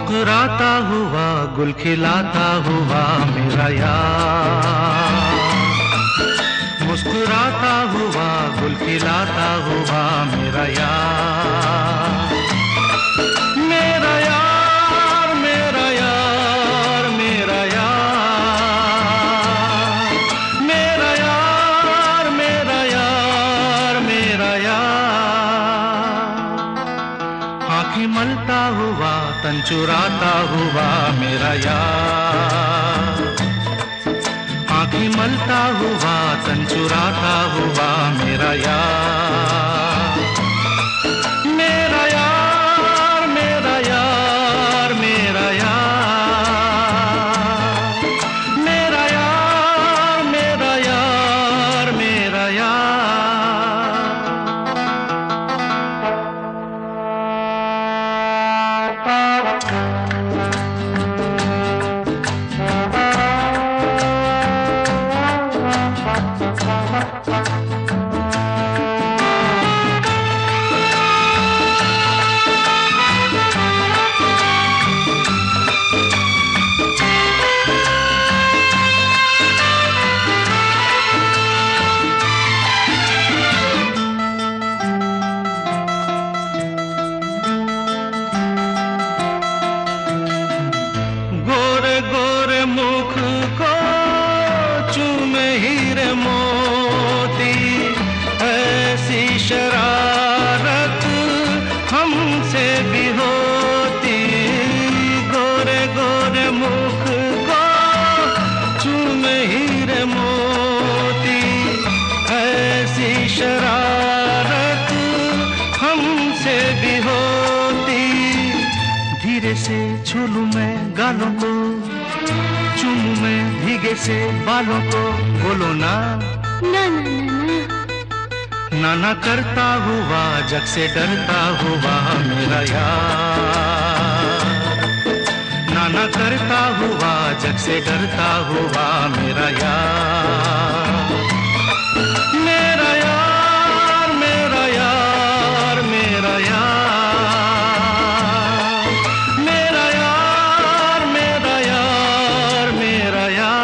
मुस्कुराता हुआ गुल खिलाता हुआ मेरा यार, मुस्कुराता हुआ गुल खिलाता हुआ मेरा यार, मेरा यार मेरा यार मेरा यार, मेरा यार मेरा यार मेरा यार। आँखें मलता हुआ तन चुराता हुआ मेरा यार, आँखें मलता हुआ तन चुराता हुआ मेरा यार, मेरा यार मेरा यार मेरा यार, मेरा यार मेरा यार मेरा यार। गोरे मुख को चूमे हीरे मोती, ऐसी शरारत हमसे भी होती। गोरे गोरे मुख को चूमे हीरे मोती, ऐसी शरारत हमसे भी होती। धीरे से छूलूं मैं गालों को, चूमूं मैं भीगे से बालों को, बोलो ना ना ना ना ना। नाना करता हुआ जग से डरता हुआ मेरा यार, नाना करता हुआ जग से डरता हुआ मेरा यार, मेरा यार मेरा यार मेरा यार, मेरा यार मेरा यार मेरा यार।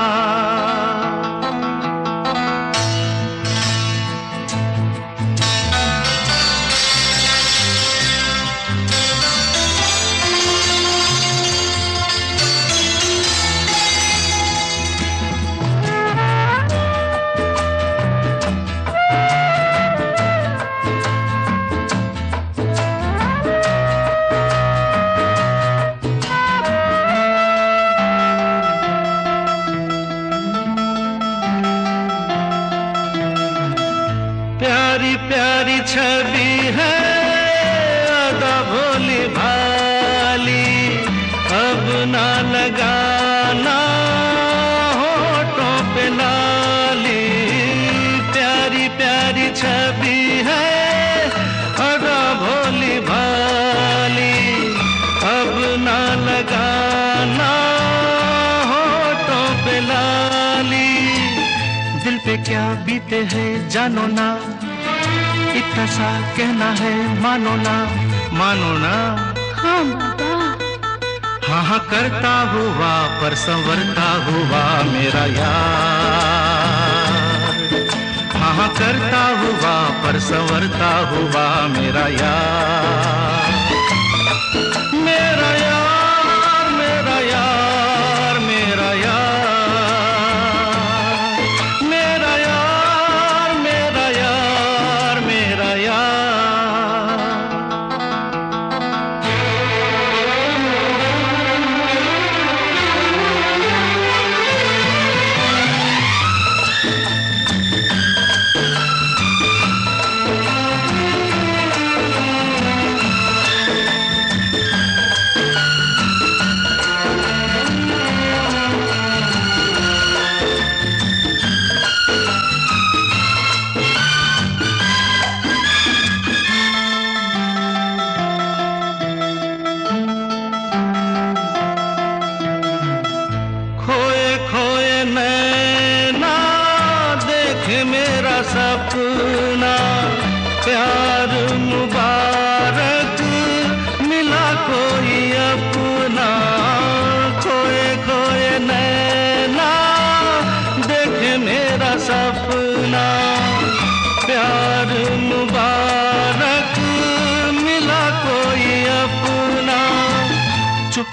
प्यारी प्यारी छवि है अदा भोली भाली, अब ना लगाना होठों पे लाली। प्यारी प्यारी छवि है अदा भोली भाली, अब ना लगाना होठों पे लाली। दिल पे क्या बीते है जानो ना, इतना सा कहना है मानो ना, मानो ना। हाँ बाबा। हाँ हाँ करता हुआ पर संवरता हुआ मेरा यार, हाँ हाँ करता हुआ पर संवरता हुआ मेरा यार, मेरा यार मेरा यार मेरा यार, मेरा यार मेरा यार मेरा यार।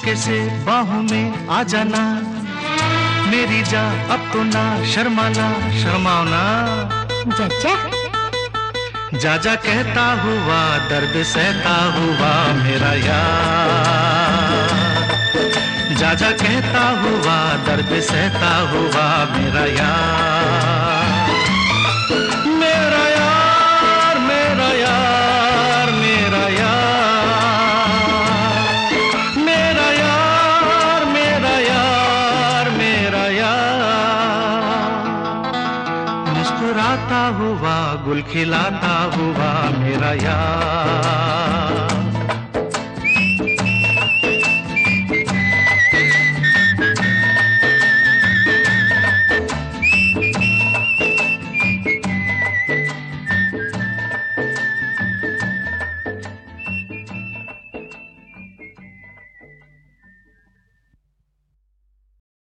चुपके से बाहों में आ जाना, मेरी जा अब तो ना शर्माना, शर्माओ ना। जा जा जा कहता हुआ दर्द सहता हुआ मेरा यार, जा जा कहता हुआ दर्द सहता हुआ मेरा यार, मेरा यार मेरा यार मेरा यार, मेरा यार मेरा यार मेरा यार, मुस्कुराता हुआ गुल खिलाता हुआ मेरा यार।